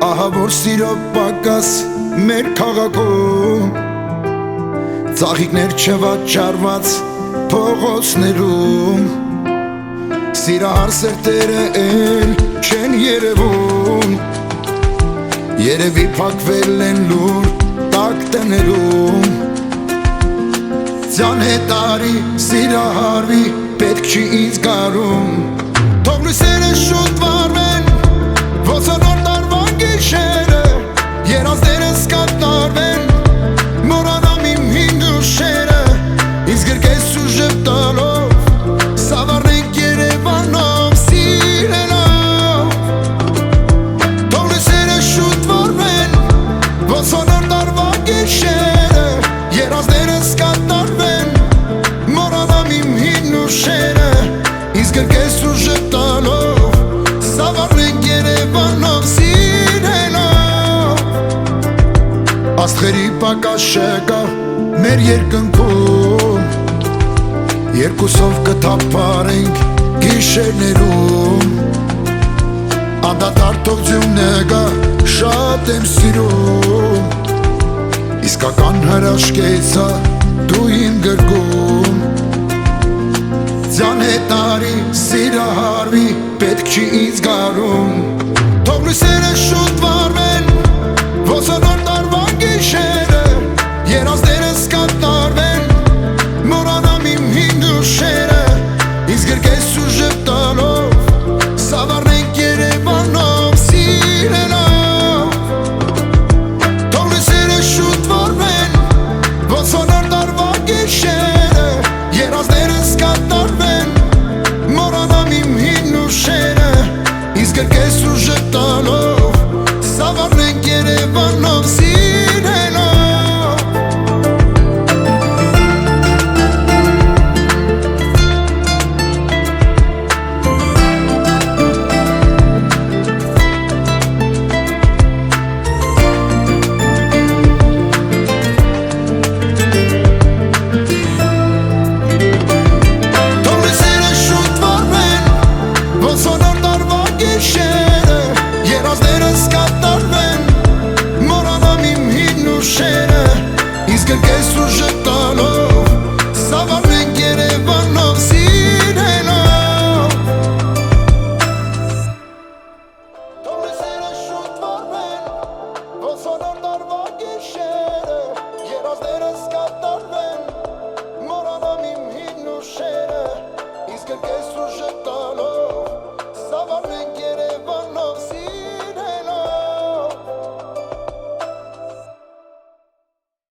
Ահա որ սիրո պակաս մեր քաղաքում, ծաղիկներ չվաճառված փողոցներում, սիրահար սերտերը էլ չեն երևում, երևի փակվել են լուր տակ տներում։ Ձյան հետարի սիրահարվի պետք չի ինձ գարում, թող լույսերը շուտ վարվեն ոսանոր տարվան գիշերը, երազներս կատարվեն մորանամ իմ հին ուշերը, ինձ գրկես ու ժպտալով սավառնենք Երևանով սիրելով, թող լույսերը շուտ վարվեն ոսանոր տարվան գիշերը, երազներս կատարվեն մորանամ իմ հին ուշերը, ինձ գրկես ու ժպտալով սավառնենք Երևանով սիրելով։ Աստղերի պակաս չկա մեր երկնքում, երկուսով կթափարենք գիշերներում, անդադար թող ձյունը գա շատ եմ սիրում, իսկական հրաշքեցա դու իմ գրկում։ Ձյան հետարի սիրահարվի պետք չի ինձ գարում, թող լույսերը շուտ վարվեն ոսանոր տարվան գիշերը, երազներս կատարվեն մորանամ իմ հին ուշերը, ինձ գրկես ու ժպտալով սավառնենք Երևանով սիրելով, թող լույսերը շուտ վարվեն ոսանոր տարվան գիշերը, երազներս կատարվեն մորանամ իմ հին ուշերը, ինձ գրկես ու ժպտալով սավառնենք Երևանով սիրելով։ Թող լույսերը շուտ վարվեն ոսանոր տարվան գիշերը, երազներս կատարվեն մորանամ իմ հին ուշերը, ինձ գրկես ու ժպտալով սավառնենք Երևանով սիրելով, թող լույսերը շուտ վարվեն ոսանոր տարվան գիշերը, երազներս կատարվեն մորանամ իմ հին ուշերը, ինձ գրկես ու ժպտալով սավառնենք Երևանով սիրելով։ Երևանով